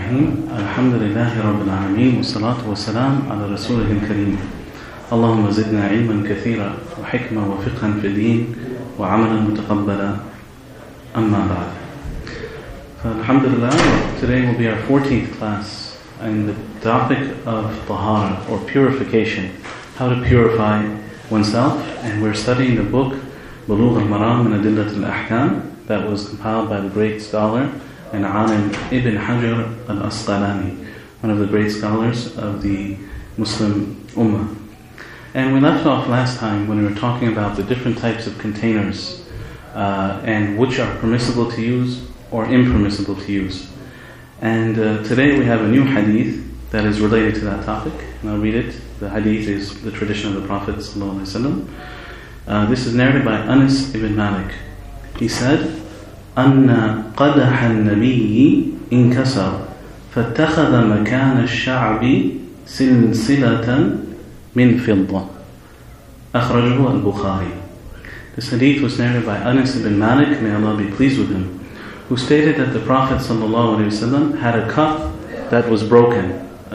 الرحيم الحمد لله رب العالمين والصلاة والسلام على رسوله الكريم اللهم زدنا علما كثيرا وحكمة وفقها في الدين وعملا متقبلا أما بعد. Alhamdulillah, today will be our 14th class and the topic of tahara or purification, how to purify oneself, and we're studying the book Bulugh al-Maram min Adillat al-Ahkam that was compiled by the great scholar and Alim Ibn Hajar al-Asqalani, one of the great scholars of the Muslim Ummah. And we left off last time when we were talking about the different types of containers and which are permissible to use or impermissible to use. And today we have a new hadith that is related to that topic, and I'll read it. The hadith is the tradition of the Prophet ﷺ. This is narrated by Anas ibn Malik. He said, أن قدح النبي انكسر فاتخذ مكان الشعب سلسلة من فضة أخرجه البخاري. This hadith was narrated by Anas ibn Malik, may Allah be pleased with him, who stated that the Prophet ﷺ had a cup that was broken,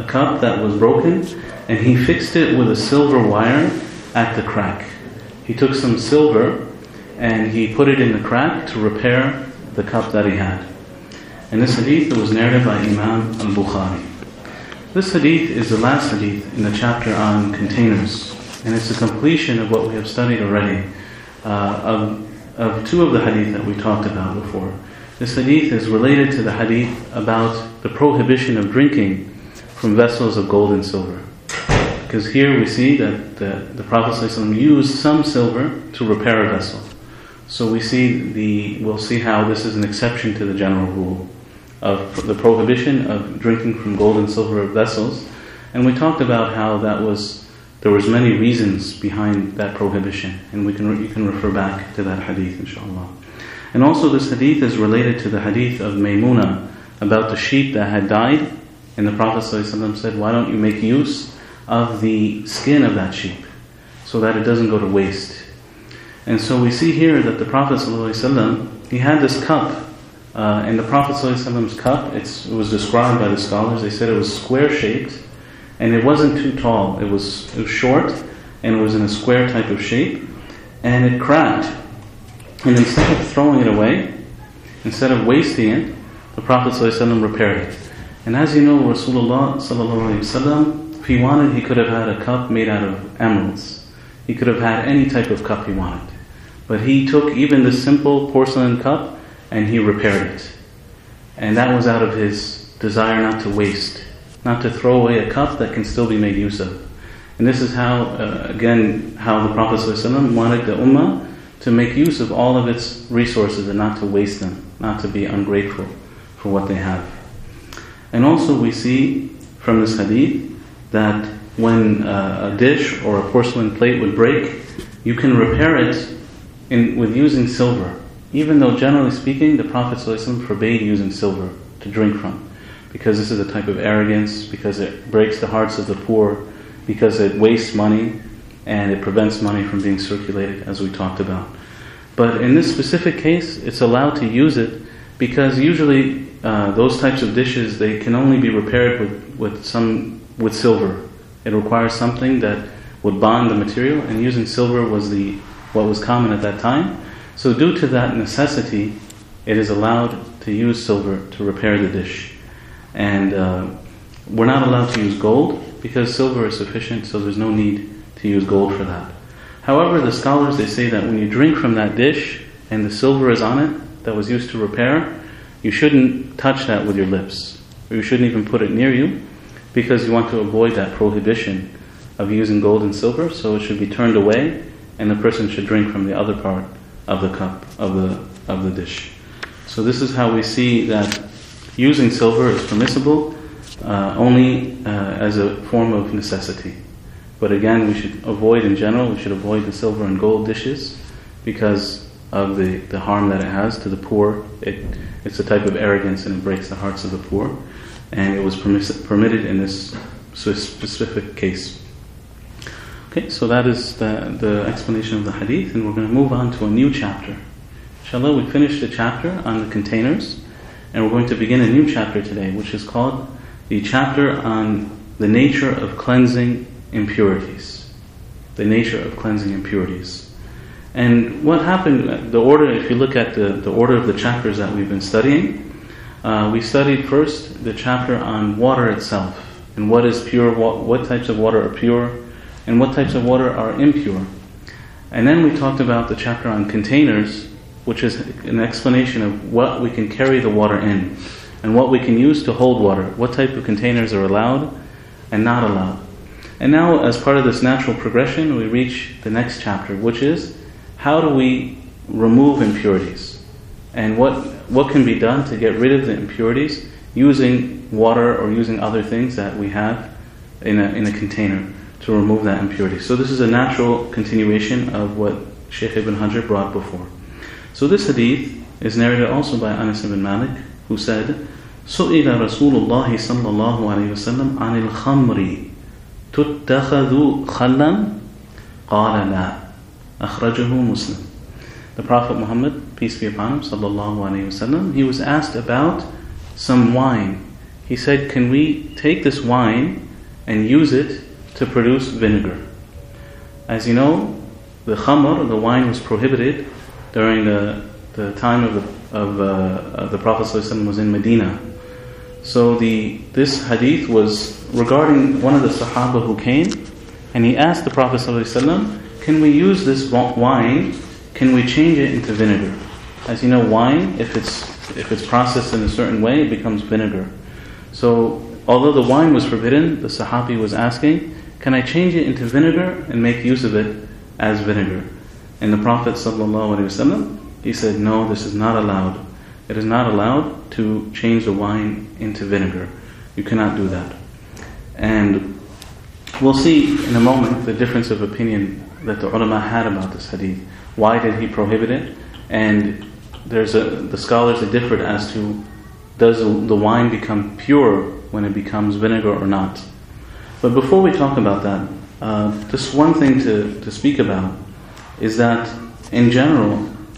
and he fixed it with a silver wire at the crack. He took some silver and he put it in the crack to repair the cup that he had. And this hadith was narrated by Imam al-Bukhari. This hadith is the last hadith in the chapter on containers, and it's a completion of what we have studied already, of two of the hadith that we talked about before. This hadith is related to the hadith about the prohibition of drinking from vessels of gold and silver. Because here we see that the Prophet ﷺ used some silver to repair a vessel. So we'll see how this is an exception to the general rule of the prohibition of drinking from gold and silver vessels. And we talked about how there was many reasons behind that prohibition, and you can refer back to that hadith, inshallah. And also this hadith is related to the hadith of Maymuna about the sheep that had died, and the Prophet ﷺ said, why don't you make use of the skin of that sheep so that it doesn't go to waste. And so we see here that the Prophet ﷺ, he had this cup, and the Prophet ﷺ's cup, it was described by the scholars, they said it was square shaped, and it wasn't too tall, it was short, and it was in a square type of shape, and it cracked. And instead of throwing it away, instead of wasting it, the Prophet ﷺ repaired it. And as you know, Rasulullah ﷺ, if he wanted, he could have had a cup made out of emeralds. He could have had any type of cup he wanted. But he took even the simple porcelain cup and he repaired it. And that was out of his desire not to waste, not to throw away a cup that can still be made use of. And this is how the Prophet ﷺ wanted the Ummah to make use of all of its resources and not to waste them, not to be ungrateful for what they have. And also we see from this hadith that when a dish or a porcelain plate would break, you can repair it with using silver. Even though generally speaking, the Prophet ﷺ forbade using silver to drink from, because this is a type of arrogance, because it breaks the hearts of the poor, because it wastes money, and it prevents money from being circulated, as we talked about. But in this specific case, it's allowed to use it, because usually those types of dishes, they can only be repaired with silver. It requires something that would bond the material, and using silver was what was common at that time. So due to that necessity, it is allowed to use silver to repair the dish. And we're not allowed to use gold, because silver is sufficient, so there's no need to use gold for that. However, the scholars, they say that when you drink from that dish, and the silver is on it, that was used to repair, you shouldn't touch that with your lips, or you shouldn't even put it near you, because you want to avoid that prohibition of using gold and silver, so it should be turned away, and the person should drink from the other part of the cup, of the dish. So this is how we see that using silver is permissible only as a form of necessity. But again, we should avoid the silver and gold dishes because of the harm that it has to the poor. It's a type of arrogance, and it breaks the hearts of the poor. And it was permitted in this specific case. Okay, so that is the explanation of the hadith, and we're going to move on to a new chapter. Inshallah, we finished the chapter on the containers, And we're going to begin a new chapter today, which is called the chapter on the nature of cleansing impurities. The nature of cleansing impurities. And what happened, the order, if you look at the order of the chapters that we've been studying, we studied first the chapter on water itself, and what is pure, what types of water are pure, and what types of water are impure. And then we talked about the chapter on containers, which is an explanation of what we can carry the water in, and what we can use to hold water, what type of containers are allowed and not allowed. And now, as part of this natural progression, we reach the next chapter, which is how do we remove impurities, and what can be done to get rid of the impurities using water or using other things that we have in a container to remove that impurity. So this is a natural continuation of what Shaykh Ibn Hajar brought before. So this hadith is narrated also by Anas ibn Malik, who said, سئل رسول الله صلى الله عليه وسلم عن الخمر تتخذ خلا قال لا أخرجه مسلم. The Prophet Muhammad, peace be upon him, sallallahu alaihi wasallam, he was asked about some wine. He said, can we take this wine and use it to produce vinegar? As you know, the khamr, the wine, was prohibited during the time of the Prophet ﷺ was in Medina. So this hadith was regarding one of the Sahaba who came, and he asked the Prophet ﷺ, can we use this wine, can we change it into vinegar? As you know, wine, if it's processed in a certain way, it becomes vinegar. So although the wine was forbidden, the Sahabi was asking, can I change it into vinegar and make use of it as vinegar? And the Prophet ﷺ, he said, no, this is not allowed. It is not allowed to change the wine into vinegar. You cannot do that. And we'll see in a moment the difference of opinion that the ulama had about this hadith. Why did he prohibit it? And the scholars have differed as to, does the wine become pure when it becomes vinegar or not? But before we talk about that, just one thing to speak about is that in general,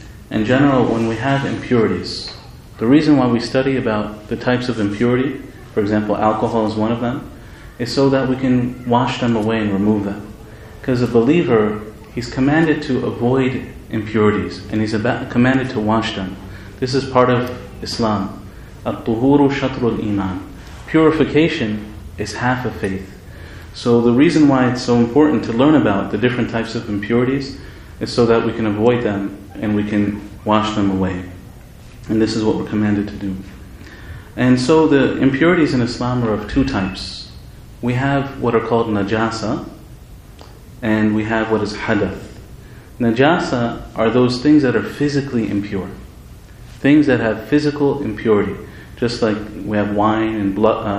when we have impurities, the reason why we study about the types of impurity, for example, alcohol is one of them, is so that we can wash them away and remove them. Because a believer, he's commanded to avoid impurities, and he's commanded to wash them. This is part of Islam. At-tuhuru shatrul iman. Purification is half of faith. So the reason why it's so important to learn about the different types of impurities is so that we can avoid them and we can wash them away. And this is what we're commanded to do. And so the impurities in Islam are of two types. We have what are called najasa, and we have what is hadath. Najasa are those things that are physically impure. Things that have physical impurity. Just like we have wine and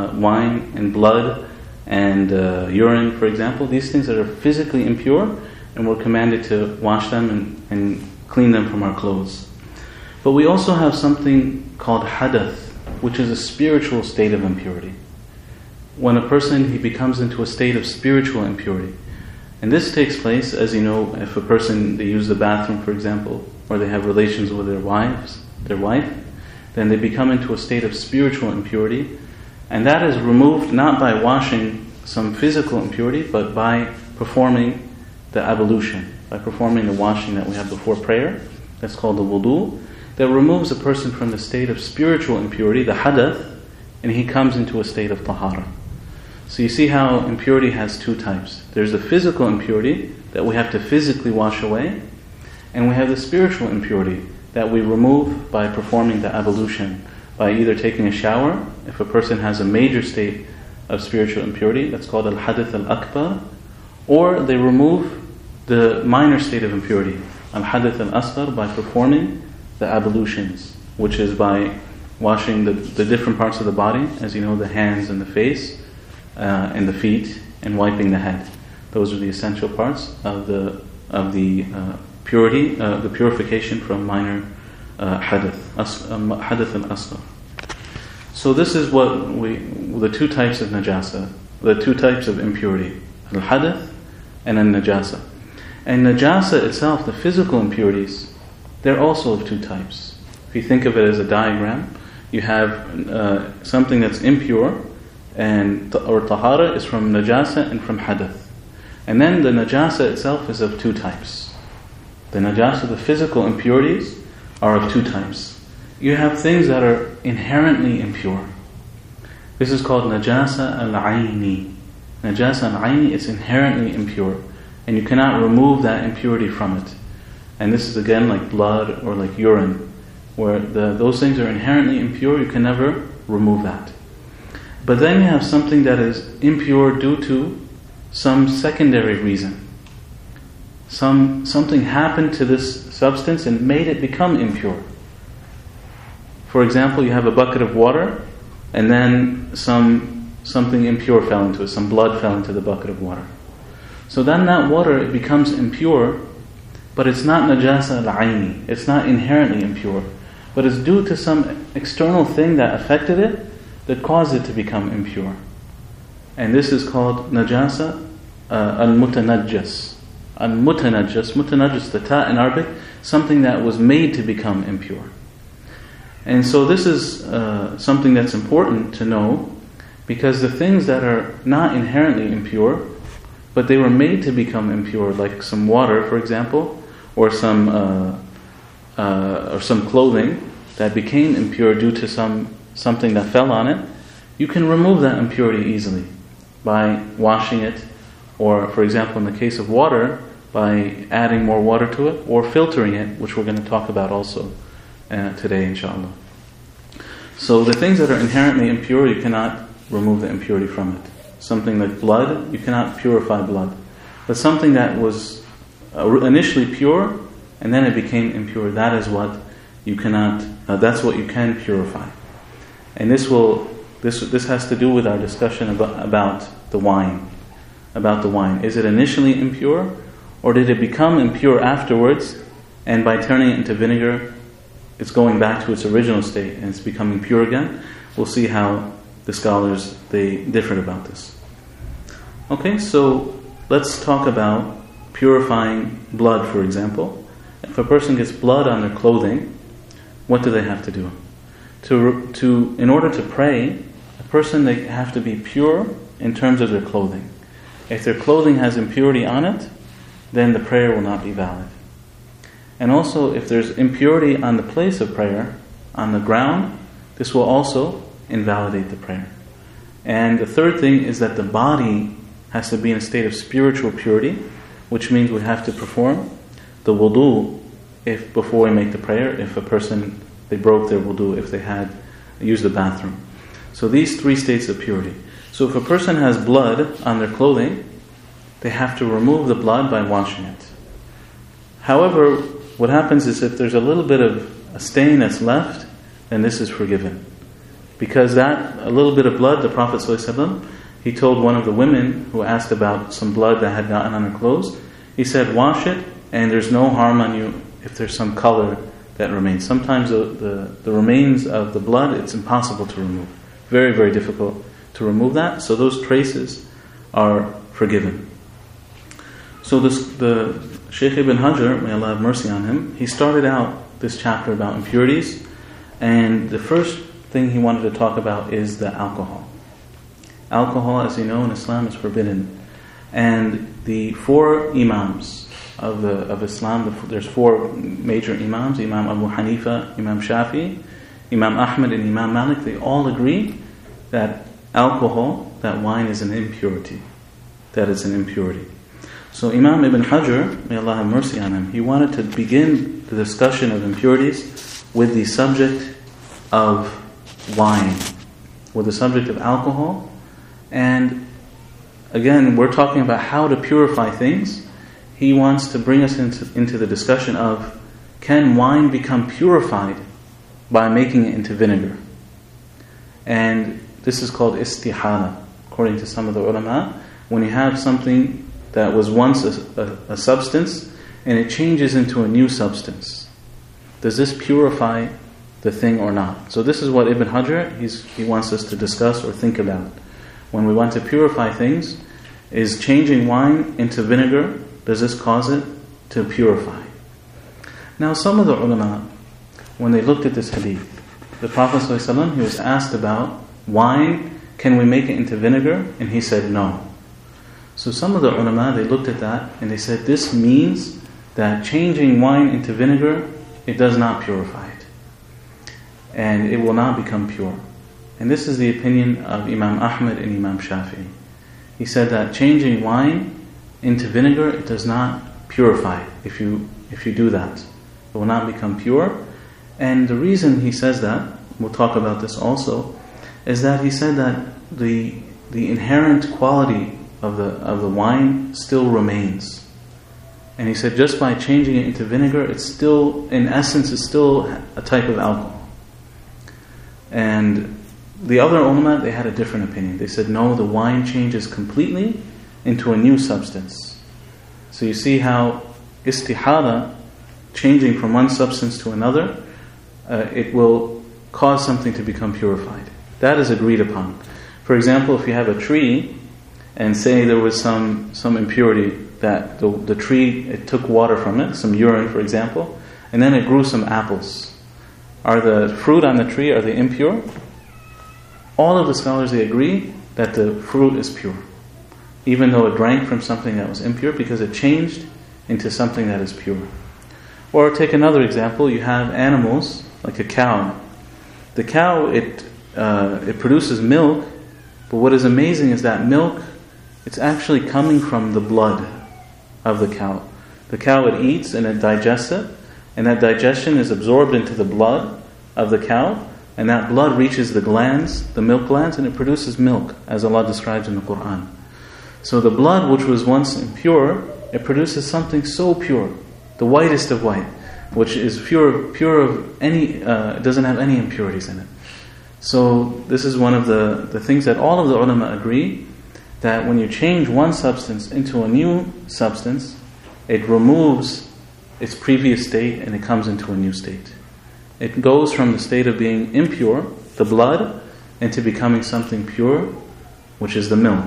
blood and urine, for example. These things that are physically impure, and we're commanded to wash them and clean them from our clothes. But we also have something called hadath, which is a spiritual state of impurity. When a person, he becomes into a state of spiritual impurity. And this takes place, as you know, if a person, they use the bathroom, for example, or they have relations with their wife, then they become into a state of spiritual impurity. And that is removed not by washing some physical impurity, but by performing the ablution, by performing the washing that we have before prayer. That's called the wudu. That removes a person from the state of spiritual impurity, the hadath, and he comes into a state of tahara. So you see how impurity has two types. There's the physical impurity that we have to physically wash away, and we have the spiritual impurity that we remove by performing the ablution, by either taking a shower, if a person has a major state of spiritual impurity, that's called al-hadath al-akbar, or they remove the minor state of impurity, al-hadath al-asghar, by performing the ablutions, which is by washing the different parts of the body, as you know, the hands and the face, and the feet, and wiping the head. Those are the essential parts of the purity, the purification from minor hadath al-asghar. So this is what the two types of najasa, the two types of impurity, al-hadath and al-najasa. And najasa itself, the physical impurities, they're also of two types. If you think of it as a diagram, you have something that's impure, or tahara is from najasa and from hadath. And then the najasa itself is of two types. The najasa, the physical impurities, are of two types. You have things that are inherently impure. This is called najasa al-ayni. Najasa al-ayni is inherently impure, and you cannot remove that impurity from it. And this is again like blood or like urine, where those things are inherently impure, you can never remove that. But then you have something that is impure due to some secondary reason. Something happened to this substance and made it become impure. For example, you have a bucket of water, and then something impure fell into it, some blood fell into the bucket of water. So then that water, it becomes impure, but it's not najasa al-ayni, it's not inherently impure, but it's due to some external thing that affected it, that caused it to become impure. And this is called najasa al-mutanajjas. Mutanajjas, the ta in Arabic, something that was made to become impure. And so this is something that's important to know, because the things that are not inherently impure, but they were made to become impure, like some water, for example, or some clothing that became impure due to something that fell on it, you can remove that impurity easily by washing it, or, for example, in the case of water, by adding more water to it, or filtering it, which we're going to talk about also today, inshallah. So the things that are inherently impure, you cannot remove the impurity from it. Something like blood, you cannot purify blood. But something that was initially pure, and then it became impure, that is what you cannot, that's what you can purify. And this has to do with our discussion about the wine. About the wine. Is it initially impure, or did it become impure afterwards, and by turning it into vinegar, it's going back to its original state and it's becoming pure again? We'll see how the scholars, they differed about this. Okay, so let's talk about purifying blood, for example. If a person gets blood on their clothing, what do they have to do? In order to pray, a person, they have to be pure in terms of their clothing. If their clothing has impurity on it, then the prayer will not be valid. And also, if there's impurity on the place of prayer, on the ground, this will also invalidate the prayer. And the third thing is that the body has to be in a state of spiritual purity, which means we have to perform the wudu before we make the prayer, if a person, they broke their wudu, if they had used the bathroom. So these three states of purity. So if a person has blood on their clothing, they have to remove the blood by washing it. However, what happens is if there's a little bit of a stain that's left, then this is forgiven. Because a little bit of blood, the Prophet ﷺ, he told one of the women who asked about some blood that had gotten on her clothes, he said, wash it, and there's no harm on you if there's some color that remains. Sometimes the remains of the blood, it's impossible to remove. Very, very difficult to remove that. So those traces are forgiven. So the Shaykh Ibn Hajar, may Allah have mercy on him, he started out this chapter about impurities, and the first thing he wanted to talk about is the alcohol. Alcohol, as you know, in Islam is forbidden. And the four imams of Islam, there's four major imams, Imam Abu Hanifa, Imam Shafi, Imam Ahmad, and Imam Malik, they all agree that alcohol, that wine is an impurity. That is an impurity. So Imam Ibn Hajar, may Allah have mercy on him, he wanted to begin the discussion of impurities with the subject of wine, with the subject of alcohol. And again, we're talking about how to purify things. He wants to bring us into the discussion of, can wine become purified by making it into vinegar? And this is called istihala, according to some of the ulama. When you have something that was once a substance and it changes into a new substance, does this purify the thing or not? So this is what Ibn Hajar, he wants us to discuss or think about. When we want to purify things, is changing wine into vinegar, does this cause it to purify? Now some of the ulama, when they looked at this hadith, the Prophet ﷺ, he was asked about wine, can we make it into vinegar? And he said no. So some of the ulama, they looked at that and they said this means that changing wine into vinegar, it does not purify it. And it will not become pure. And this is the opinion of Imam Ahmad and Imam Shafi'i. He said that changing wine into vinegar, it does not purify it if you do that. It will not become pure. And the reason he says that, we'll talk about this also, is that he said that the inherent quality of the wine still remains. And he said just by changing it into vinegar, it's still, in essence, it's still a type of alcohol. And the other ulama, they had a different opinion. They said no, the wine changes completely into a new substance. So you see how istihala, changing from one substance to another, it will cause something to become purified. That is agreed upon. For example, if you have a tree, and say there was some impurity, that the tree, it took water from it, some urine for example, and then it grew some apples. Are the fruit on the tree, are they impure? All of the scholars, they agree that the fruit is pure, even though it drank from something that was impure, because it changed into something that is pure. Or take another example, you have animals, like a cow. The cow, it produces milk, but what is amazing is that milk, it's actually coming from the blood of the cow. The cow, it eats and it digests it, and that digestion is absorbed into the blood of the cow, and that blood reaches the glands, the milk glands, and it produces milk, as Allah describes in the Quran. So the blood, which was once impure, it produces something so pure, the whitest of white, which is pure of any, doesn't have any impurities in it. So this is one of the things that all of the ulama agree, that when you change one substance into a new substance, it removes its previous state and it comes into a new state. It goes from the state of being impure, the blood, into becoming something pure, which is the milk.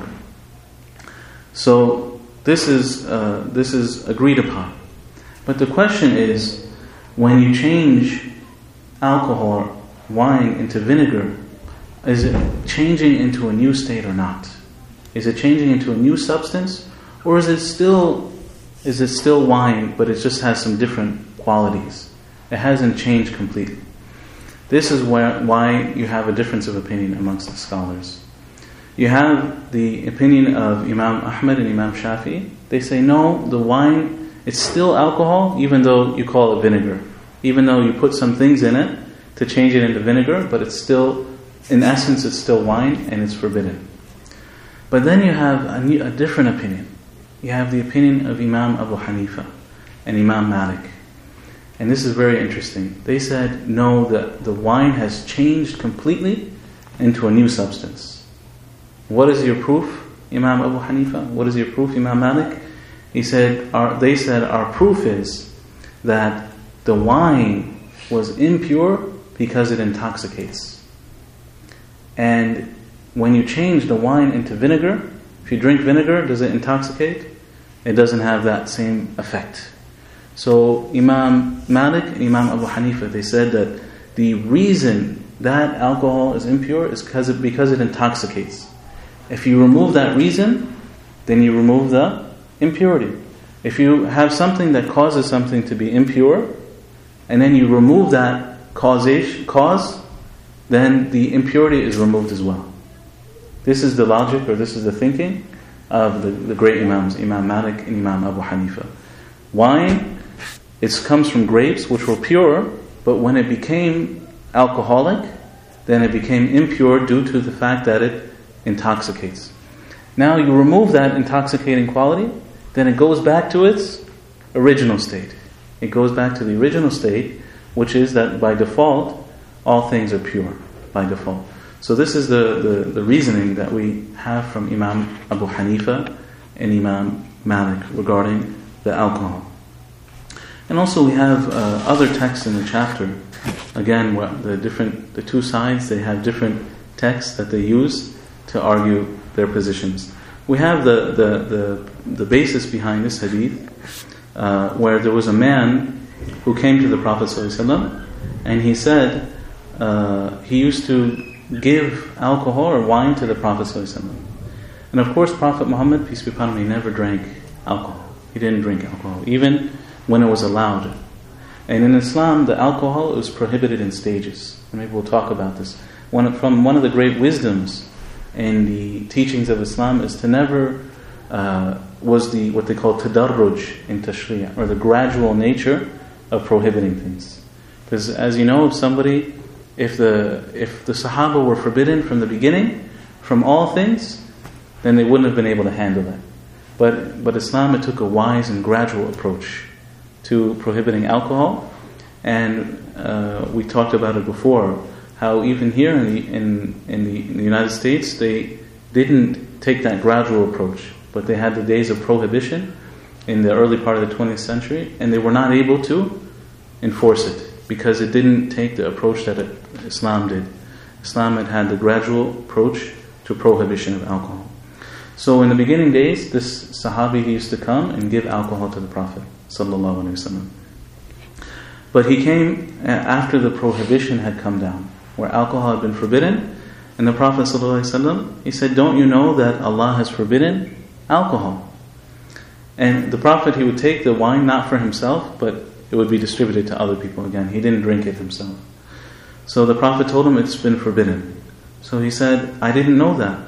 So this is agreed upon. But the question is, when you change alcohol, wine into vinegar, is it changing into a new state or not? Is it changing into a new substance, or is it still wine, but it just has some different qualities? It hasn't changed completely. This is why you have a difference of opinion amongst the scholars. You have the opinion of Imam Ahmad and Imam Shafi'i. They say no, the wine, it's still alcohol, even though you call it vinegar. Even though you put some things in it to change it into vinegar, but it's still, in essence, it's still wine and it's forbidden. But then you have a different opinion. You have the opinion of Imam Abu Hanifa and Imam Malik. And this is very interesting. They said, no, the wine has changed completely into a new substance. What is your proof, Imam Abu Hanifa? What is your proof, Imam Malik? They said, our proof is that the wine was impure because it intoxicates. And when you change the wine into vinegar, if you drink vinegar, does it intoxicate? It doesn't have that same effect. So Imam Malik and Imam Abu Hanifa, they said that the reason that alcohol is impure is because it intoxicates. If you remove that reason, then you remove the impurity. If you have something that causes something to be impure, and then you remove that cause, then the impurity is removed as well. This is the logic, or this is the thinking of the great Imams, Imam Malik and Imam Abu Hanifa. Wine, it comes from grapes which were pure, but when it became alcoholic, then it became impure due to the fact that it intoxicates. Now you remove that intoxicating quality, then it goes back to its original state. It goes back to the original state, which is that by default, all things are pure, by default. So this is the reasoning that we have from Imam Abu Hanifa and Imam Malik regarding the alcohol. And also we have other texts in the chapter. Again, the two sides, they have different texts that they use to argue their positions. We have the basis behind this hadith, where there was a man who came to the Prophet ﷺ, and he said, he used to give alcohol or wine to the Prophet ﷺ. And of course, Prophet Muhammad, peace be upon him, he never drank alcohol. He didn't drink alcohol, even when it was allowed. And in Islam, the alcohol was prohibited in stages. And maybe we'll talk about this. From one of the great wisdoms in the teachings of Islam is to never what they call tadarruj in tashri'ah, or the gradual nature of prohibiting things. Because as you know, if the Sahaba were forbidden from the beginning, from all things, then they wouldn't have been able to handle that. But Islam, it took a wise and gradual approach to prohibiting alcohol, and we talked about it before. How even here in the United States, they didn't take that gradual approach, but they had the days of prohibition in the early part of the 20th century, and they were not able to enforce it because it didn't take the approach that Islam did. Islam had the gradual approach to prohibition of alcohol. So in the beginning days, this Sahabi, he used to come and give alcohol to the Prophet sallallahu alaihi wasallam. But he came after the prohibition had come down, where alcohol had been forbidden, and the Prophet ﷺ, he said, "Don't you know that Allah has forbidden alcohol?" And the Prophet, he would take the wine not for himself, but it would be distributed to other people again. He didn't drink it himself. So the Prophet told him, "It's been forbidden." So he said, "I didn't know that."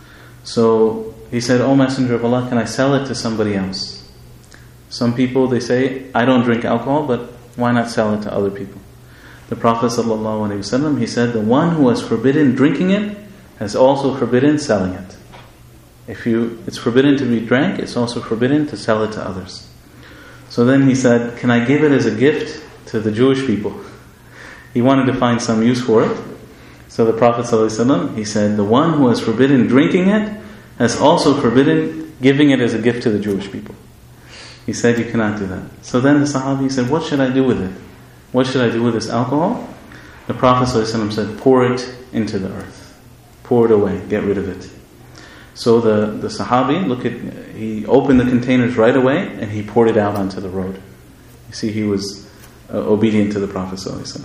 So he said, "O Messenger of Allah, can I sell it to somebody else?" Some people, they say, "I don't drink alcohol, but why not sell it to other people?" The Prophet ﷺ, he said, "The one who has forbidden drinking it has also forbidden selling it. It's forbidden to be drank, it's also forbidden to sell it to others." So then he said, "Can I give it as a gift to the Jewish people?" He wanted to find some use for it. So the Prophet ﷺ, he said, "The one who has forbidden drinking it has also forbidden giving it as a gift to the Jewish people." He said, "You cannot do that." So then the Sahabi said, "What should I do with it? What should I do with this alcohol?" The Prophet ﷺ said, "Pour it into the earth. Pour it away. Get rid of it." So the Sahabi, he opened the containers right away and he poured it out onto the road. You see, he was obedient to the Prophet ﷺ.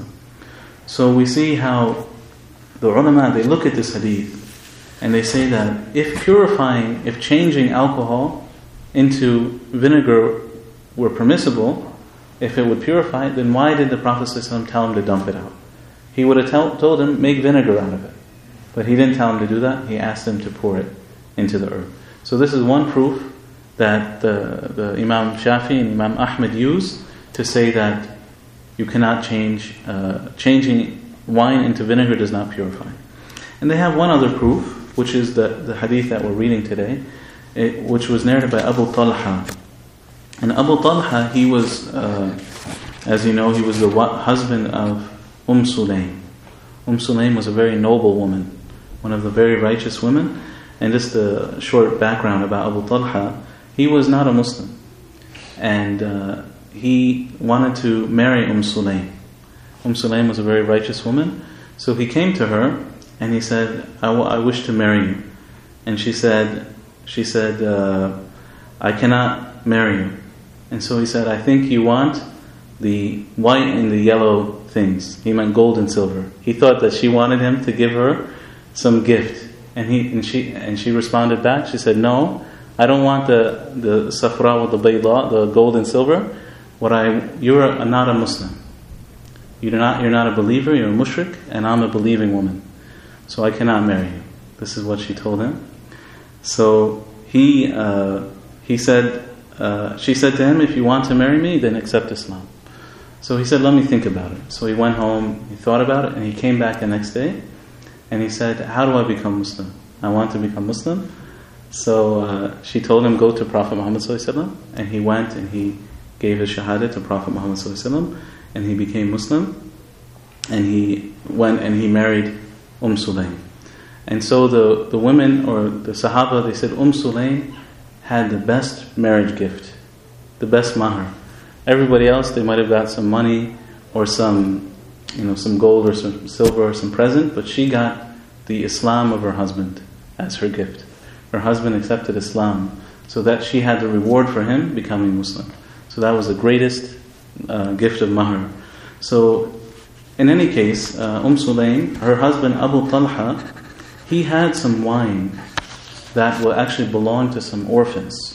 So we see how the ulama, they look at this hadith and they say that if changing alcohol into vinegar were permissible, if it would purify it, then why did the Prophet ﷺ tell him to dump it out? He would have told him, make vinegar out of it. But he didn't tell him to do that. He asked him to pour it into the earth. So this is one proof that the Imam Shafi and Imam Ahmed use to say that you cannot changing wine into vinegar does not purify. And they have one other proof, which is the hadith that we're reading today, which was narrated by Abu Talha. And Abu Talha, he was, as you know, he was the husband of Sulaym. Sulaym was a very noble woman, one of the very righteous women. And just a short background about Abu Talha, he was not a Muslim. And he wanted to marry Sulaym. Sulaym was a very righteous woman. So he came to her and he said, I wish to marry you. And she said, I cannot marry you. And so he said, I think you want the white and the yellow things. He meant gold and silver. He thought that she wanted him to give her some gift. And she responded back. She said, "No, I don't want the safra with the bayda, the gold and silver. You're not a Muslim. You're not a believer. You're a mushrik, and I'm a believing woman. So I cannot marry you." This is what she told him. So she said to him, "If you want to marry me, then accept Islam." So he said, "Let me think about it." So he went home, he thought about it, and he came back the next day, and he said, "How do I become Muslim? I want to become Muslim." So she told him, "Go to Prophet Muhammad ﷺ," and he went and he gave his shahada to Prophet Muhammad ﷺ, and he became Muslim, and he went and he married Sulaym. And so the women, or the Sahaba, they said Sulaym had the best marriage gift, the best mahar. Everybody else, they might have got some money or some gold or some silver or some present, but she got the Islam of her husband as her gift. Her husband accepted Islam, so that she had the reward for him becoming Muslim. So that was the greatest gift of mahar. So In any case, Sulaym, her husband Abu Talha, he had some wine that will actually belong to some orphans.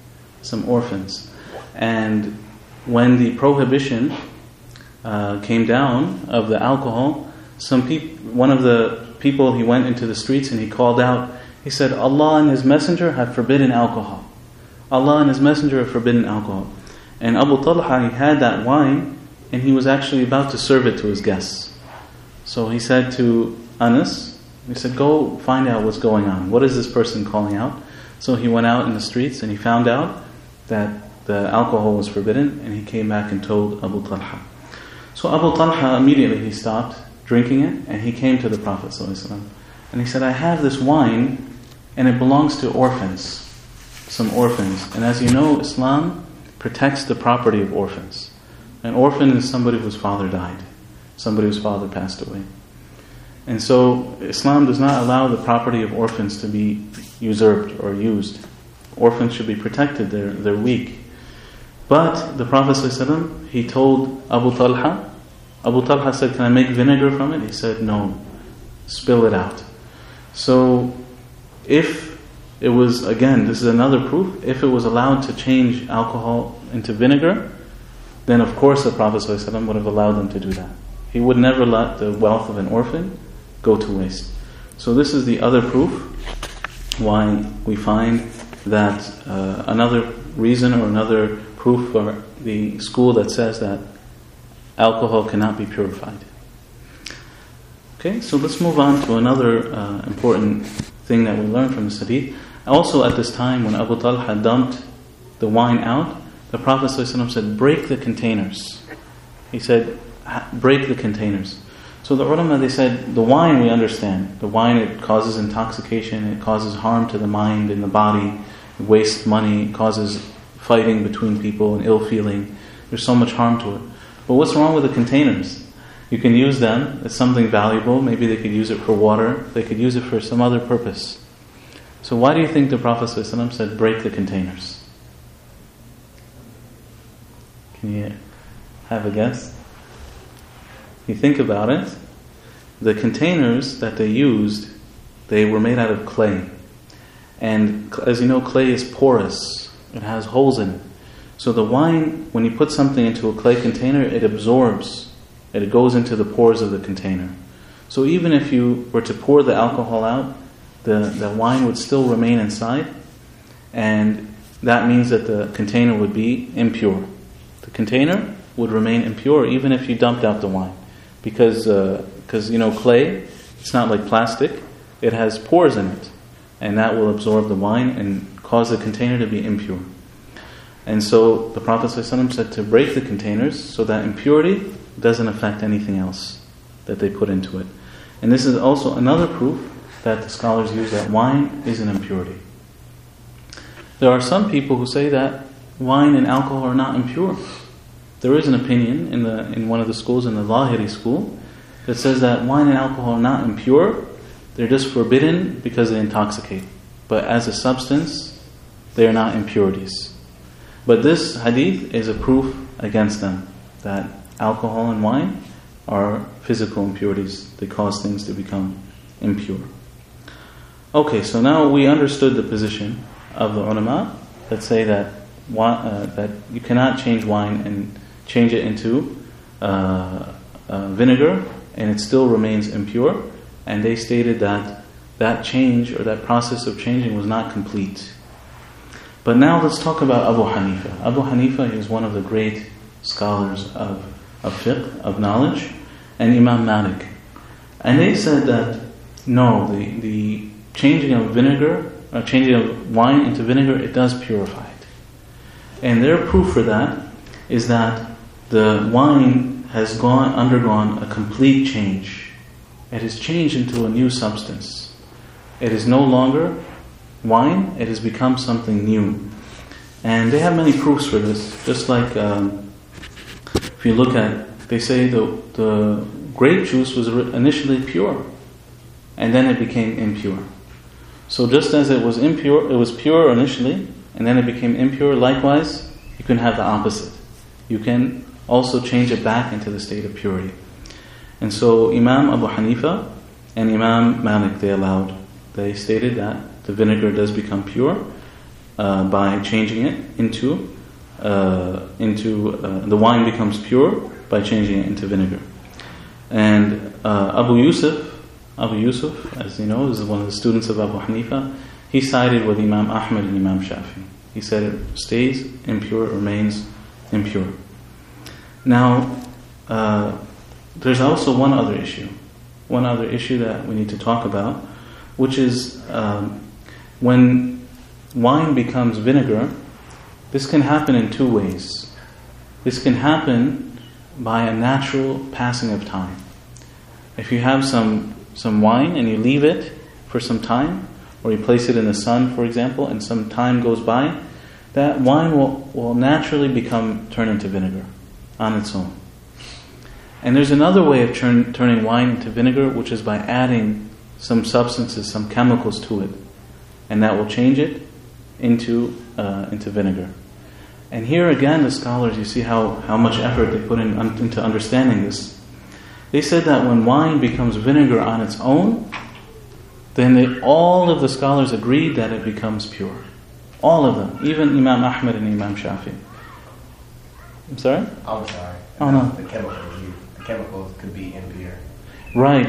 And when the prohibition came down of the alcohol, one of the people, he went into the streets and he called out, he said, Allah and His Messenger have forbidden alcohol. Allah and His Messenger have forbidden alcohol. And Abu Talha, he had that wine and he was actually about to serve it to his guests. So he said to Anas, he said, go find out what's going on. What is this person calling out? So he went out in the streets and he found out that the alcohol was forbidden, and he came back and told Abu Talha. So Abu Talha, immediately he stopped drinking it and he came to the Prophet ﷺ. And he said, I have this wine and it belongs to orphans, some orphans. And as you know, Islam protects the property of orphans. An orphan is somebody whose father died, somebody whose father passed away. And so Islam does not allow the property of orphans to be usurped or used. Orphans should be protected, they're weak. But the Prophet ﷺ, he told Abu Talha said, can I make vinegar from it? He said, no, spill it out. So if it was, again, this is another proof, if it was allowed to change alcohol into vinegar, then of course the Prophet ﷺ would have allowed them to do that. He would never let the wealth of an orphan go to waste. So this is the other proof why we find that another reason or another proof for the school that says that alcohol cannot be purified. Okay, so let's move on to another important thing that we learn from this hadith. Also at this time when Abu Talha dumped the wine out, the Prophet ﷺ said, break the containers. He said, break the containers. So the ulama, they said, the wine we understand. The wine, it causes intoxication, it causes harm to the mind and the body, it wastes money, it causes fighting between people and ill feeling. There's so much harm to it. But what's wrong with the containers? You can use them, it's something valuable, maybe they could use it for water, they could use it for some other purpose. So why do you think the Prophet ﷺ said, break the containers? Can you have a guess? You think about it, the containers that they used, they were made out of clay. And as you know, clay is porous. It has holes in it. So the wine, when you put something into a clay container, it absorbs. It goes into the pores of the container. So even if you were to pour the alcohol out, the wine would still remain inside. And that means that the container would be impure. The container would remain impure even if you dumped out the wine. Because you know, clay, it's not like plastic. It has pores in it. And that will absorb the wine and cause the container to be impure. And so the Prophet ﷺ said to break the containers so that impurity doesn't affect anything else that they put into it. And this is also another proof that the scholars use that wine is an impurity. There are some people who say that wine and alcohol are not impure. There is an opinion in one of the schools, in the Lahiri school, that says that wine and alcohol are not impure. They're just forbidden because they intoxicate. But as a substance, they are not impurities. But this hadith is a proof against them, that alcohol and wine are physical impurities. They cause things to become impure. Okay, so now we understood the position of the ulama that say that you cannot change wine and change it into vinegar and it still remains impure. And they stated that change or that process of changing was not complete. But now let's talk about Abu Hanifa. Abu Hanifa is one of the great scholars of fiqh, of knowledge, and Imam Malik. And they said that no, the changing of vinegar, or changing of wine into vinegar, it does purify it. And their proof for that is that the wine has undergone a complete change. It has changed into a new substance. It is no longer wine, it has become something new. And they have many proofs for this. Just like if you look at, they say the grape juice was initially pure, and then it became impure. So just as it was impure, it was pure initially, and then it became impure, likewise, you can have the opposite. You can also change it back into the state of purity. And so Imam Abu Hanifa and Imam Malik, they stated that the vinegar does become pure by changing it into the wine becomes pure by changing it into vinegar. And Abu Yusuf, as you know, is one of the students of Abu Hanifa. He sided with Imam Ahmad and Imam Shafi. He said it stays impure, it remains impure. Now, there's also one other issue that we need to talk about, which is when wine becomes vinegar. This can happen in two ways. This can happen by a natural passing of time. If you have some wine and you leave it for some time, or you place it in the sun, for example, and some time goes by, that wine will naturally turn into vinegar on its own. And there's another way of turning wine into vinegar, which is by adding some substances, some chemicals to it, and that will change it into vinegar. And here again, the scholars, you see how much effort they put into understanding this. They said that when wine becomes vinegar on its own, then all of the scholars agreed that it becomes pure. All of them, even Imam Ahmad and Imam Shafi. I'm sorry? I'm sorry. Oh no. The chemicals could be impure. Right.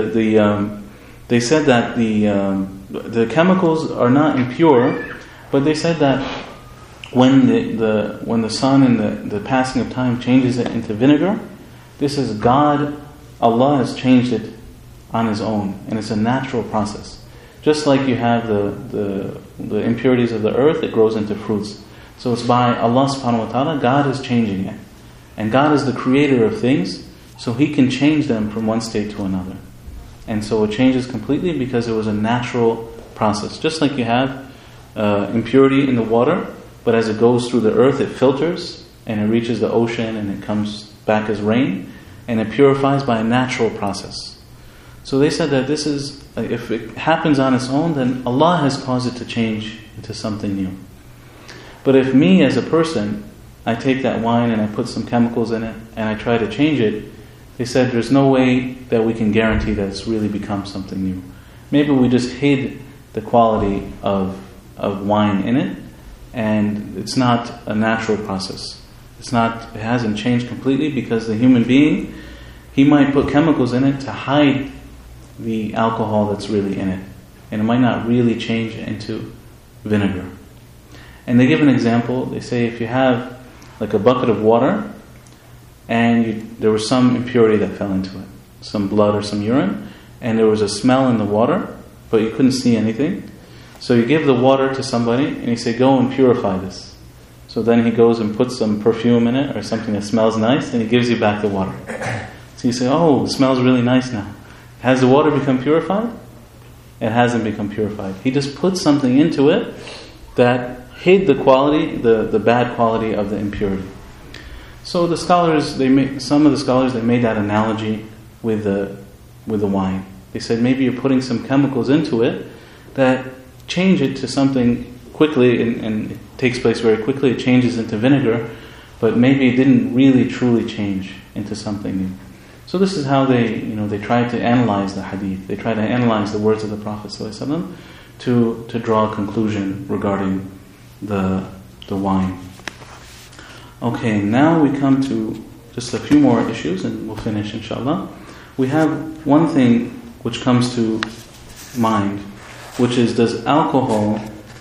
They said that the chemicals are not impure, but they said that when the sun and the passing of time changes it into vinegar, this is God, Allah has changed it on His own, and it's a natural process. Just like you have the impurities of the earth, it grows into fruits. So it's by Allah subhanahu wa ta'ala, God is changing it. And God is the creator of things, so He can change them from one state to another. And so it changes completely because it was a natural process. Just like you have impurity in the water, but as it goes through the earth, it filters, and it reaches the ocean, and it comes back as rain, and it purifies by a natural process. So they said that this is, if it happens on its own, then Allah has caused it to change into something new. But if me as a person, I take that wine and I put some chemicals in it and I try to change it, they said there's no way that we can guarantee that it's really become something new. Maybe we just hid the quality of wine in it, and it's not a natural process. It hasn't changed completely, because the human being, he might put chemicals in it to hide the alcohol that's really in it, and it might not really change into vinegar. And they give an example. They say if you have like a bucket of water and there was some impurity that fell into it, some blood or some urine, and there was a smell in the water, but you couldn't see anything. So you give the water to somebody and you say, go and purify this. So then he goes and puts some perfume in it or something that smells nice, and he gives you back the water. So you say, oh, it smells really nice now. Has the water become purified? It hasn't become purified. He just put something into it that hid the quality, the bad quality of the impurity. So the scholars, some of the scholars made that analogy with the wine. They said maybe you're putting some chemicals into it that change it to something quickly, and it takes place very quickly. It changes into vinegar, but maybe it didn't really truly change into something new. So this is how they try to analyze the hadith. They try to analyze the words of the Prophet ﷺ to draw a conclusion regarding the wine. Okay, now we come to just a few more issues and we'll finish inshallah. We have one thing which comes to mind, which is, does alcohol,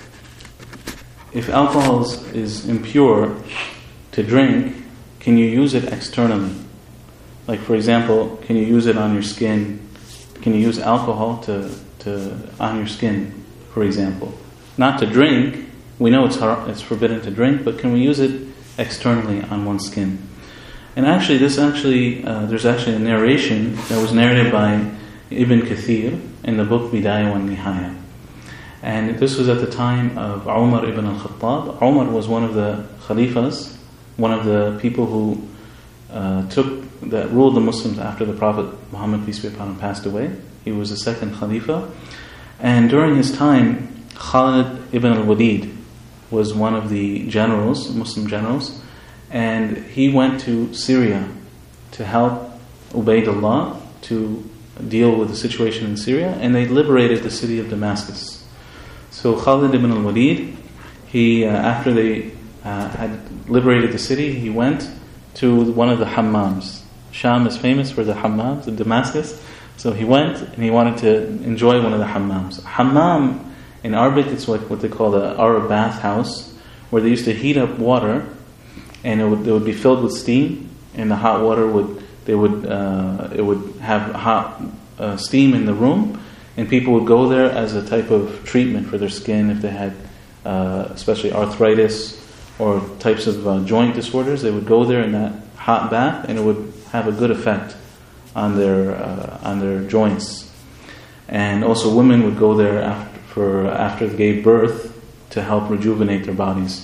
if alcohol is impure to drink, can you use it externally? Like, for example, can you use it on your skin? Can you use alcohol on your skin, for example? Not to drink. We know it's forbidden to drink, but can we use it externally on one's skin? And actually, there's actually a narration that was narrated by Ibn Kathir in the book Bidayah wa Nihaya. And this was at the time of Umar ibn al-Khattab. Umar was one of the Khalifas, one of the people who that ruled the Muslims after the Prophet Muhammad, peace be upon him, passed away. He was the second Khalifa. And during his time, Khalid ibn al-Walid was one of the generals, Muslim generals, and he went to Syria to help Ubaydullah to deal with the situation in Syria, and they liberated the city of Damascus. So Khalid ibn al-Walid, he after they had liberated the city, he went to one of the hammams. Sham is famous for the hammams in Damascus. So he went and he wanted to enjoy one of the hammams. Hammam in Arabic, it's like what they call the Arab bathhouse, where they used to heat up water, and it would be filled with steam, and the hot water it would have hot steam in the room, and people would go there as a type of treatment for their skin if they had especially arthritis or types of joint disorders. They would go there in that hot bath, and it would have a good effect on their joints. And also women would go there after they gave birth to help rejuvenate their bodies.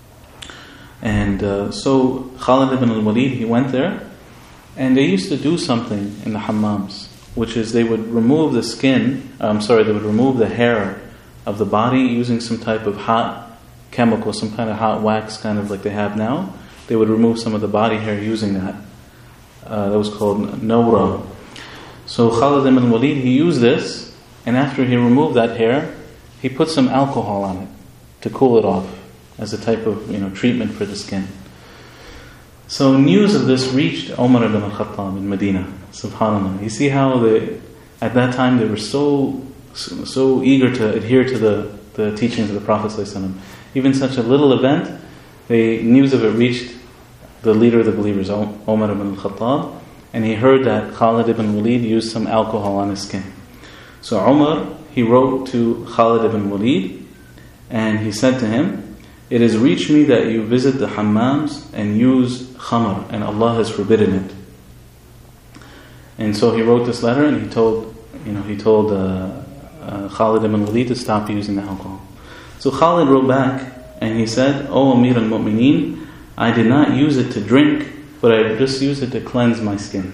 And so Khalid ibn al-Walid, he went there, and they used to do something in the hammams, which is they would remove the they would remove the hair of the body using some type of hot chemical, some kind of hot wax, kind of like they have now. They would remove some of the body hair using that. That was called Nawra. So Khalid ibn al-Walid, he used this, and after he removed that hair, he put some alcohol on it to cool it off as a type of treatment for the skin. So news of this reached Umar ibn al-Khattab in Medina. Subhanallah. You see how at that time they were so eager to adhere to the teachings of the Prophet ﷺ. Even such a little event, the news of it reached the leader of the believers, Umar ibn al-Khattab, and he heard that Khalid ibn Walid used some alcohol on his skin. So Umar, he wrote to Khalid ibn Walid, and he said to him, "It has reached me that you visit the hammams and use khamr, and Allah has forbidden it." And so he wrote this letter, and he told Khalid ibn Walid to stop using the alcohol. So Khalid wrote back, and he said, "O Amir al-Mu'mineen, I did not use it to drink, but I just used it to cleanse my skin."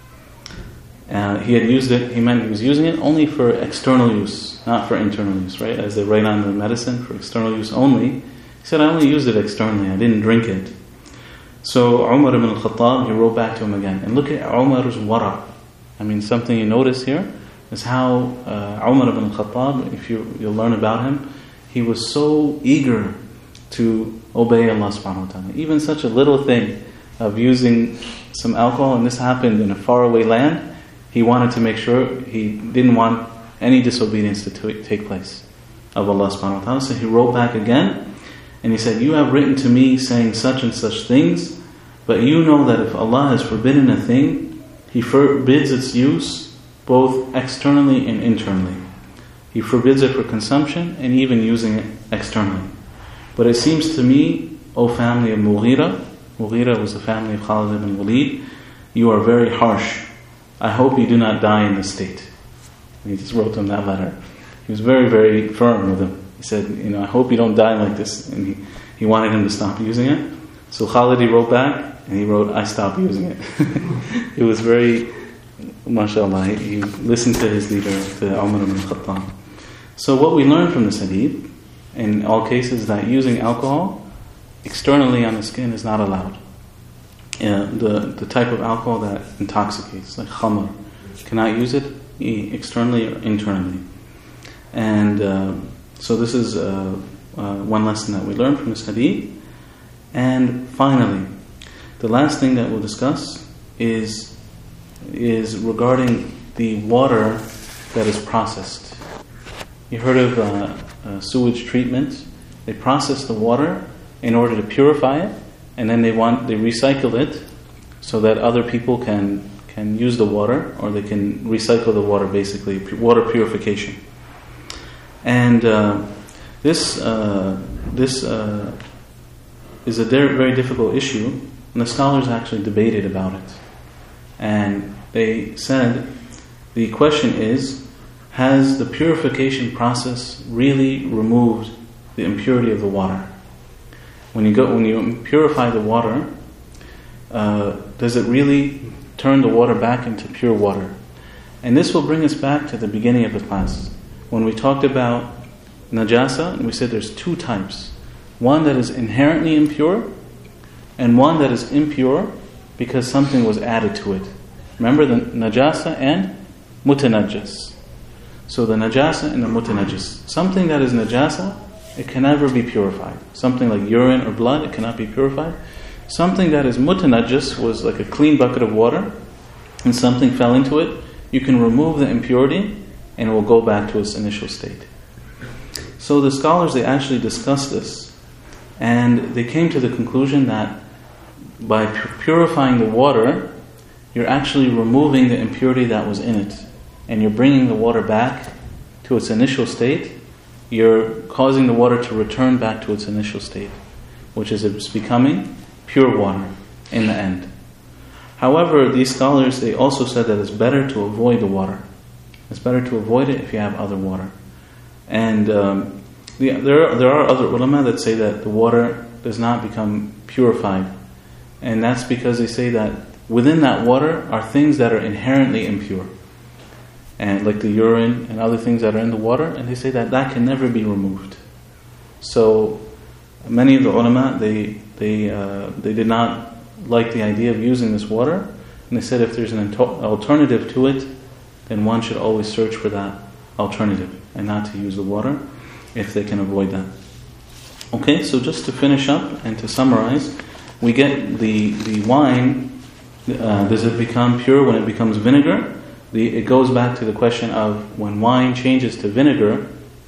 He meant he was using it only for external use, not for internal use, right? As they write on the medicine, for external use only. He said, "I only used it externally, I didn't drink it." So Umar ibn al-Khattab, he wrote back to him again. And look at Umar's wara. I mean, something you notice here is how Umar ibn al-Khattab, if you'll learn about him, he was so eager to obey Allah subhanahu wa ta'ala. Even such a little thing of using some alcohol, and this happened in a faraway land, he wanted to make sure he didn't want any disobedience to take place of Allah subhanahu wa ta'ala. So he wrote back again, and he said, "You have written to me saying such and such things, but you know that if Allah has forbidden a thing, He forbids its use both externally and internally. He forbids it for consumption and even using it externally. But it seems to me, O family of Mughira was the family of Khalid ibn Walid, you are very harsh. I hope you do not die in this state." And he just wrote him that letter. He was very, very firm with him. He said, I hope you don't die like this. And he wanted him to stop using it. So Khalid, he wrote back, and he wrote, "I stopped using it." It was very, mashallah, he listened to his leader, to Umar ibn Khattab. So what we learn from this hadith, in all cases, that using alcohol externally on the skin is not allowed. The type of alcohol that intoxicates, like khamr, cannot use it externally or internally. And so this is one lesson that we learn from this hadith. And finally, the last thing that we'll discuss is regarding the water that is processed. You heard of sewage treatment? They process the water in order to purify it, and then they recycle it so that other people can use the water, or they can recycle the water, basically water purification. And this is a very difficult issue, and the scholars actually debated about it. And they said, the question is, has the purification process really removed the impurity of the water? When you purify the water, does it really turn the water back into pure water? And this will bring us back to the beginning of the class, when we talked about najasa, and we said there's two types. One that is inherently impure, and one that is impure because something was added to it. Remember the najasa and mutanajjas. So the najasa and the mutanajjas. Something that is najasa, it can never be purified. Something like urine or blood, it cannot be purified. Something that is mutanajjas was like a clean bucket of water, and something fell into it, you can remove the impurity and it will go back to its initial state. So the scholars, they actually discussed this, and they came to the conclusion that by purifying the water, you're actually removing the impurity that was in it, and you're bringing the water back to its initial state. You're causing the water to return back to its initial state, which is it's becoming pure water in the end. However, these scholars, they also said that it's better to avoid the water. It's better to avoid it if you have other water. And there are other ulama that say that the water does not become purified. And that's because they say that within that water are things that are inherently impure. And like the urine and other things that are in the water, and they say that that can never be removed. So many of the ulama, they did not like the idea of using this water, and they said if there's an alternative to it, then one should always search for that alternative and not to use the water if they can avoid that. Okay, so just to finish up and to summarize, we get the wine, does it become pure when it becomes vinegar? It goes back to the question of when wine changes to vinegar,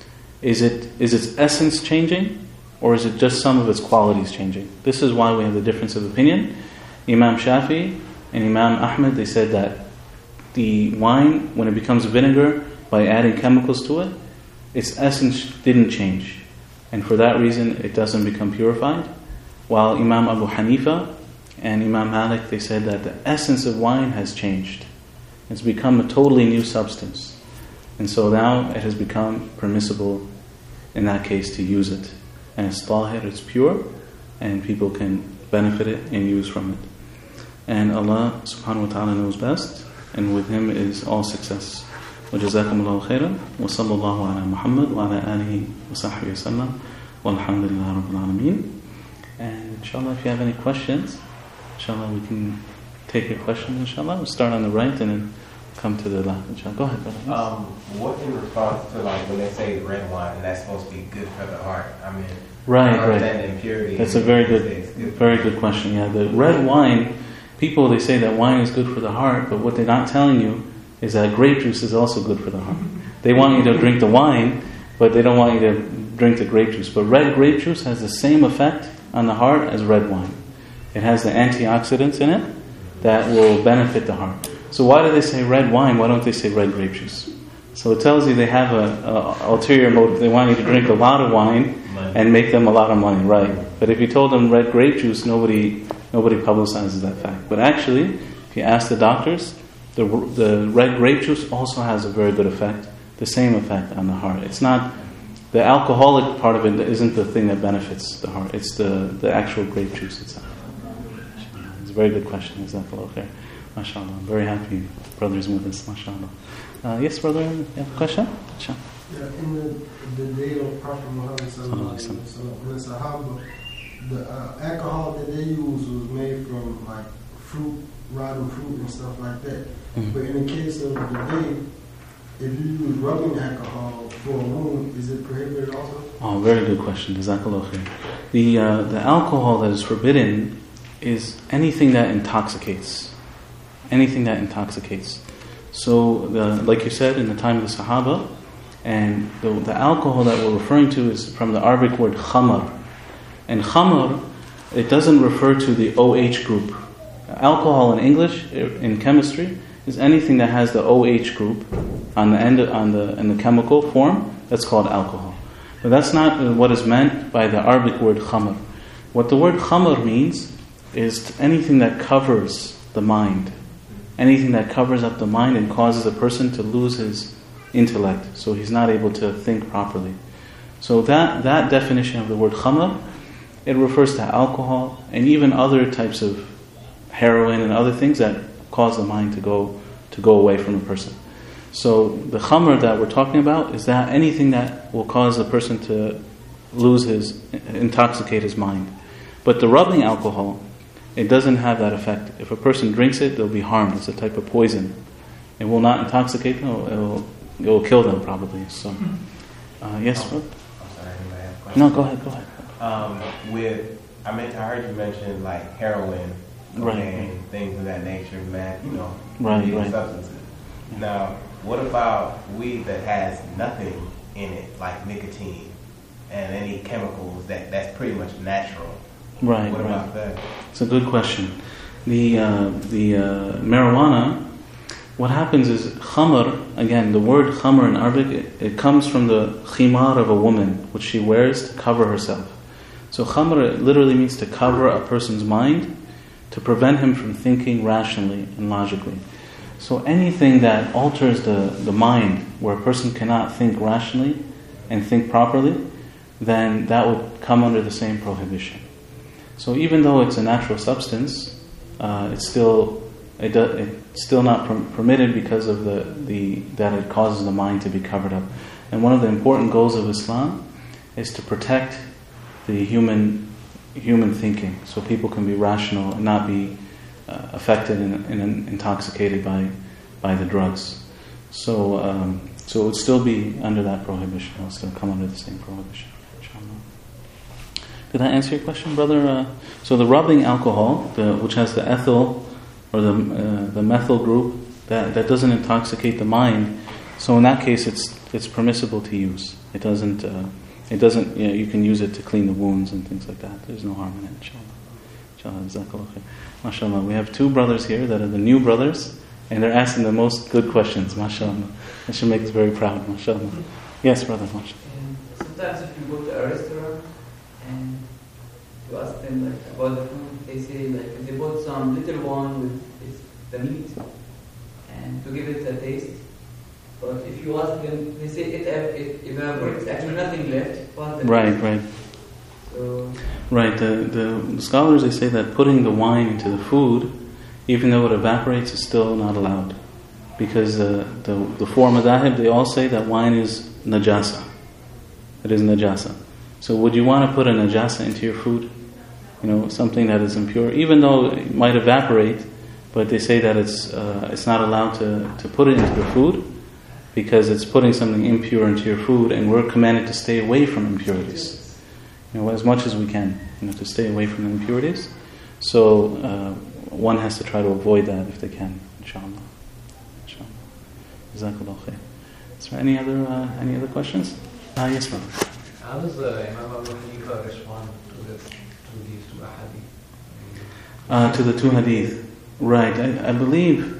is its essence changing, or is it just some of its qualities changing? This is why we have the difference of opinion. Imam Shafi and Imam Ahmed, they said that the wine, when it becomes vinegar, by adding chemicals to it, its essence didn't change. And for that reason, it doesn't become purified. While Imam Abu Hanifa and Imam Malik, they said that the essence of wine has changed. It's become a totally new substance. And so now it has become permissible in that case to use it. And it's tahir, it's pure, and people can benefit it and use from it. And Allah subhanahu wa ta'ala knows best, and with Him is all success. وَجَزَاكُمُ اللَّهُ خَيْرًا وَصَلَّى اللَّهُ عَلَى مُحَمَّدٍ وَعَلَى آلِهِ وَصَحْبِهِ وَسَلَّمَ وَالْحَمْدُ لِلَّهِ رَبِّ الْعَالَمِينَ. And inshallah, if you have any questions, inshallah we can take your questions, inshallah. We'll start on the right and then come to the left, inshallah. Go ahead, brother. What in response to like when they say red wine and that's supposed to be good for the heart? I mean, right. The impurity. That's a very good question. Yeah, the red wine, people, they say that wine is good for the heart, but what they're not telling you is that grape juice is also good for the heart. They want you to drink the wine, but they don't want you to drink the grape juice. But red grape juice has the same effect on the heart as red wine. It has the antioxidants in it that will benefit the heart. So why do they say red wine? Why don't they say red grape juice? So it tells you they have an ulterior motive. They want you to drink a lot of wine and make them a lot of money, right? But if you told them red grape juice, nobody publicizes that fact. But actually, if you ask the doctors, the red grape juice also has a very good effect, the same effect on the heart. It's not, the alcoholic part of it isn't the thing that benefits the heart. It's the actual grape juice itself. It's a very good question. Jazakallah khair. MashaAllah. I'm very happy brothers with us. MashaAllah. Yes, brother, you have a question? Sure. Yeah, in the day of Prophet Muhammad sallallahu alaihi wasallam, the Sahaba, the alcohol that they used was made from like fruit, rotten fruit and stuff like that. Mm-hmm. But in the case of the day, if you use rubbing alcohol for a wound, is it prohibited also? Oh, very good question. Jazakallah khair. The alcohol that is forbidden is anything that intoxicates. Anything that intoxicates. So, like you said, in the time of the Sahaba, and the alcohol that we're referring to is from the Arabic word khamar. And khamar, it doesn't refer to the OH group. Alcohol in English, in chemistry, is anything that has the OH group on the end, in the chemical form. That's called alcohol. But that's not what is meant by the Arabic word khamar. What the word khamar means is anything that covers the mind. Anything that covers up the mind and causes a person to lose his intellect, so he's not able to think properly. So that definition of the word khamar, it refers to alcohol and even other types of heroin and other things that cause the mind to go away from the person. So the khamar that we're talking about is that anything that will cause a person to intoxicate his mind. But the rubbing alcohol, it doesn't have that effect. If a person drinks it, they'll be harmed. It's a type of poison. It will not intoxicate them. It will kill them probably. So, yes, bro? I'm sorry, anybody have a question? No, go ahead. I heard you mention like heroin, cocaine, things of that nature, meth, illegal substances. Now, what about weed that has nothing in it, like nicotine and any chemicals that's pretty much natural? Right. What about that? It's a good question. The marijuana, what happens is khamr, again, the word khamr in Arabic, it comes from the khimar of a woman, which she wears to cover herself. So khamr literally means to cover a person's mind, to prevent him from thinking rationally and logically. So anything that alters the mind, where a person cannot think rationally and think properly, then that would come under the same prohibition. So even though it's a natural substance, it's still not permitted because of that it causes the mind to be covered up. And one of the important goals of Islam is to protect the human thinking, so people can be rational and not be affected and intoxicated by the drugs. So it would still be under that prohibition. It will still come under the same prohibition. Inshallah. Did that answer your question, brother? So the rubbing alcohol, which has the ethyl or the methyl group, that doesn't intoxicate the mind. So in that case, it's permissible to use. It doesn't. You can use it to clean the wounds and things like that. There's no harm in it. Inshallah. Jazakallah khair. MashaAllah. We have two brothers here that are the new brothers, and they're asking the most good questions. MashaAllah. That should make us very proud. MashaAllah. Yes, brother. MashaAllah. Sometimes if you go to a restaurant and you ask them about the food, they say they bought some little one with the meat and to give it a taste. But if you ask them, they say it evaporates. Actually, nothing left. But Right. So Right. The scholars, they say that putting the wine into the food, even though it evaporates, is still not allowed, because the four madahib, they all say that wine is najasa. It is najasa. So would you want to put a najasa into your food? Something that is impure, even though it might evaporate, but they say that it's not allowed to put it into the food, because it's putting something impure into your food, and we're commanded to stay away from impurities. As much as we can, to stay away from the impurities. So one has to try to avoid that if they can, inshallah. Jazakallah khair. Is there any other questions? Yes, ma'am. How does Imam Abu Hanifa respond to these two hadith? To the two hadith. Right. I believe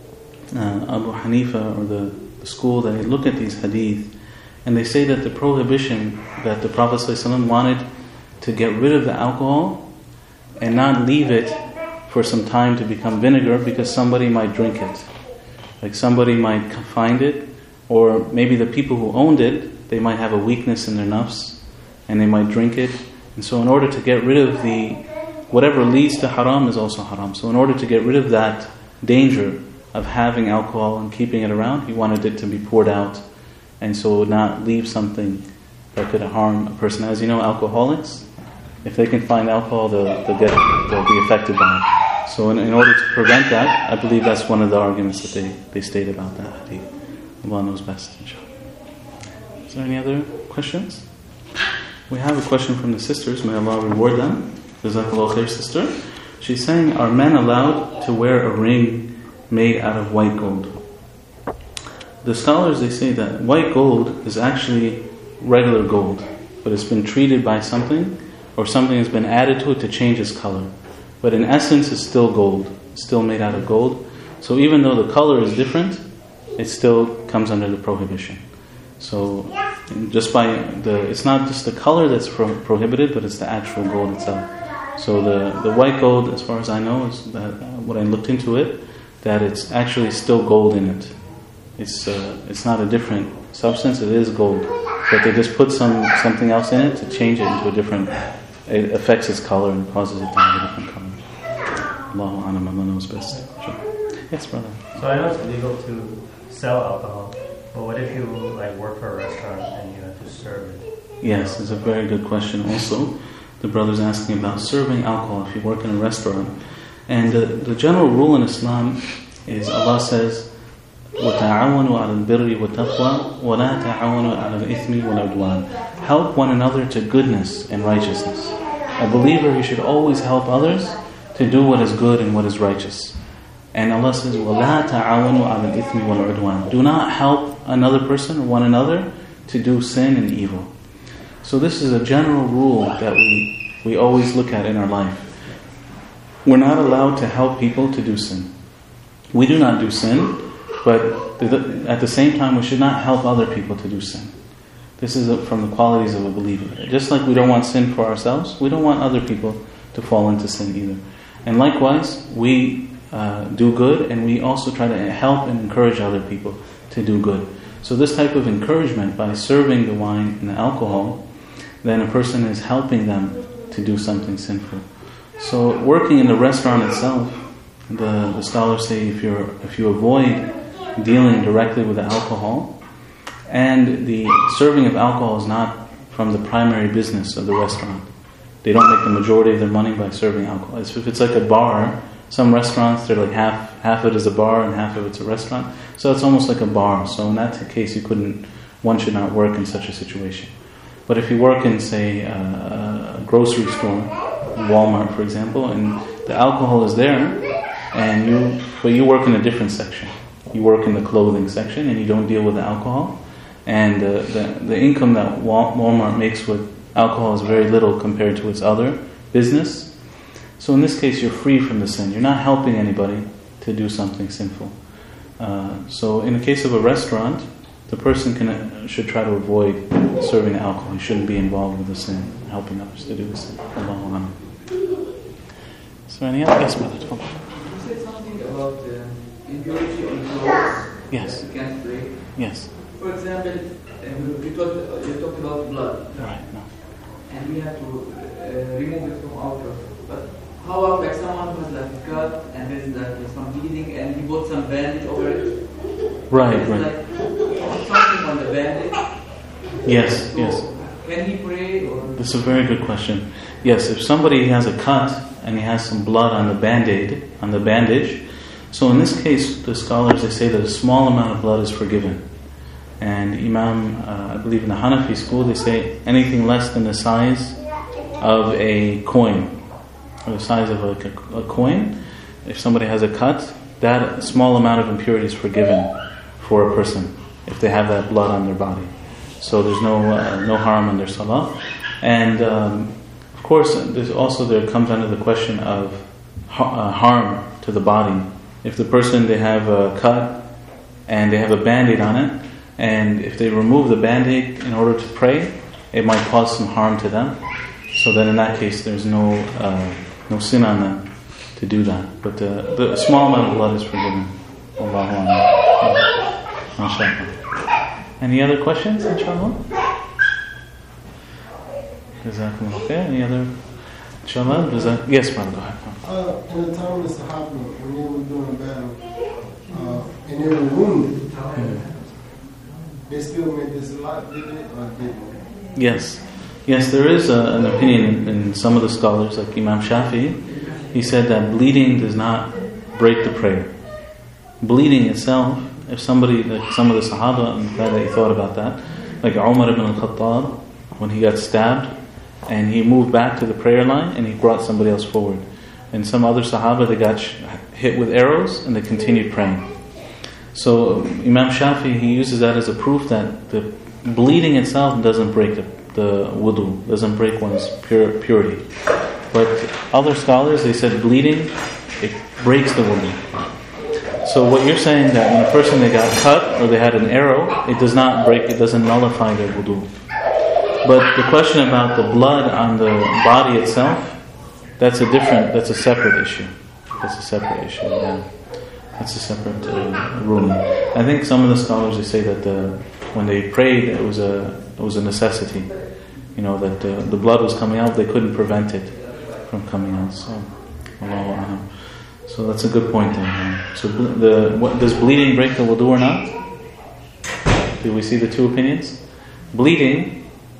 Abu Hanifa, or the school, they look at these hadith and they say that the prohibition that the Prophet ﷺ wanted to get rid of the alcohol and not leave it for some time to become vinegar, because somebody might drink it. Like somebody might find it, or maybe the people who owned it, they might have a weakness in their nafs and they might drink it. And so in order to get rid of whatever leads to haram is also haram. So in order to get rid of that danger of having alcohol and keeping it around, he wanted it to be poured out, and so it would not leave something that could harm a person. As you know, alcoholics, if they can find alcohol, they'll be affected by it. So in order to prevent that, I believe that's one of the arguments that they state about that hadith. Allah knows best, inshallah. Is there any other questions? We have a question from the sisters. May Allah reward them. Jazakallah khair, sister. She's saying, are men allowed to wear a ring made out of white gold? The scholars, they say that white gold is actually regular gold, but it's been treated by something, or something has been added to it to change its color. But in essence, it's still gold. It's still made out of gold. So even though the color is different, it still comes under the prohibition. So just it's not just the color that's prohibited, but it's the actual gold itself. So the white gold, as far as I know, is that when I looked into it, that it's actually still gold in it. It's not a different substance. It is gold, but they just put something else in it to change it into a different. It affects its color and causes it to have a different color. Allahu a'lam, Allah knows best. Sure. Yes, brother. So I know it's illegal to sell alcohol, but what if you work for a restaurant and you have to serve it? Yes, it's a very good question also. the brother's asking about serving alcohol if you work in a restaurant. And the general rule in Islam is Allah says, وَتَعَوَنُوا عَلَى الْبِرِّ وَالتَّقْوَى وَلَا تَعَوَنُوا عَلَى الْإِثْمِ وَالْعُدْوَانِ. Help one another to goodness and righteousness. A believer, he should always help others to do what is good and what is righteous. And Allah says, وَلَا تَعَوَنُوا عَلَى الْإِثْمِ وَالْعُدْوَانِ. Do not help another person or one another to do sin and evil. So this is a general rule that we always look at in our life. We're not allowed to help people to do sin. We do not do sin, but at the same time we should not help other people to do sin. This is from the qualities of a believer. Just like we don't want sin for ourselves, we don't want other people to fall into sin either. And likewise, we do good, and we also try to help and encourage other people to do good. So this type of encouragement, by serving the wine and the alcohol, then a person is helping them to do something sinful. So working in the restaurant itself, the scholars say if you avoid dealing directly with the alcohol, and the serving of alcohol is not from the primary business of the restaurant. They don't make the majority of their money by serving alcohol. If it's like a bar, some restaurants, they're like half of it is a bar and half of it's a restaurant. So it's almost like a bar. So in that case, one should not work in such a situation. But if you work in, say, a grocery store, Walmart, for example, and the alcohol is there, but you work in a different section. You work in the clothing section, and you don't deal with the alcohol. And the income that Walmart makes with alcohol is very little compared to its other business. So in this case, you're free from the sin. You're not helping anybody to do something sinful. So in the case of a restaurant, the person should try to avoid serving alcohol. He shouldn't be involved with the sin, helping others to do the sin. Allahu Akbar. Is there any other? Yes, brother. You said something about impurity on clothes. Yes. You can't break. Yes. For example, you talked about blood. Right. No. And we have to remove it from our clothes. But how about like someone who has like a cut and there's like some bleeding and he put some bandage over it? Right. Like something on the bandage. Yes. So yes. Can he pray? Or? This is a very good question. Yes, if somebody has a cut and he has some blood on the bandage, so in this case, the scholars, they say that a small amount of blood is forgiven. And Imam, I believe in the Hanafi school, they say anything less than the size of a coin, or the size of a coin, if somebody has a cut, that small amount of impurity is forgiven for a person if they have that blood on their body. So there's no harm in their salah. And of course, there comes under the question of harm to the body. If the person, they have a cut and they have a band-aid on it, and if they remove the band-aid in order to pray, it might cause some harm to them. So then in that case, there's no sin on them to do that. But the small amount of blood is forgiven. Allahu Akbar. MashaAllah. Any other questions, inshallah? Jazakumullah khair. Any other? Inshallah? Yes, brother, go ahead. In the time of the Sahaba, when they were doing battle, and they were wounded, they still made this lot, did it, or didn't? Yes, there is an opinion in some of the scholars, like Imam Shafi'i. He said that bleeding does not break the prayer. Bleeding itself, if somebody, like some of the Sahaba, I'm glad that you thought about that, like Umar ibn al-Khattab, when he got stabbed, and he moved back to the prayer line, and he brought somebody else forward. And some other Sahaba, they got hit with arrows, and they continued praying. So Imam Shafi'i, he uses that as a proof that the bleeding itself doesn't break the wudu, doesn't break one's purity. But other scholars, they said bleeding, it breaks the wudu. So what you're saying, that when a person, they got cut or they had an arrow, it does not break, it doesn't nullify their wudu. But the question about the blood on the body itself, that's a separate issue. That's a separate issue, yeah. That's a separate ruling. I think some of the scholars, they say that when they prayed, it was a necessity. You know, that the blood was coming out, they couldn't prevent it from coming out. So, Allahu A'lam. So that's a good point then. So does bleeding break the wudu or not? Do we see the two opinions? Bleeding,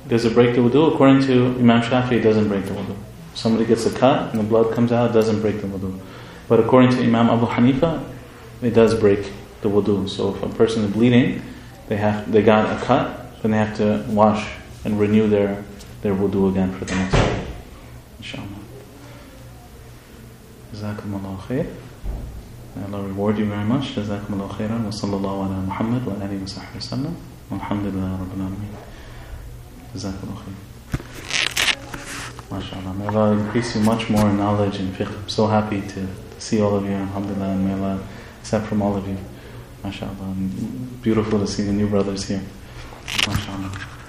Does it break the wudu? According to Imam Shafi'i, it doesn't break the wudu. Somebody gets a cut and the blood comes out, it doesn't break the wudu. But according to Imam Abu Hanifa, it does break the wudu. So if a person is bleeding, they got a cut, then they have to wash and renew their wudu again for the next day. Inshallah. Jazakumullahu khair. May Allah reward you very much. Jazakumullahu khairan. Wa sallallahu ala Muhammad wa alihi wa sahbihi wa sallam. Alhamdulillah Rabbil Alameen. Jazakumullahu khair. MashaAllah. May Allah increase you much more in knowledge and fiqh. I'm so happy to see all of you. Alhamdulillah. And may Allah accept from all of you. MashaAllah. And beautiful to see the new brothers here. MashaAllah.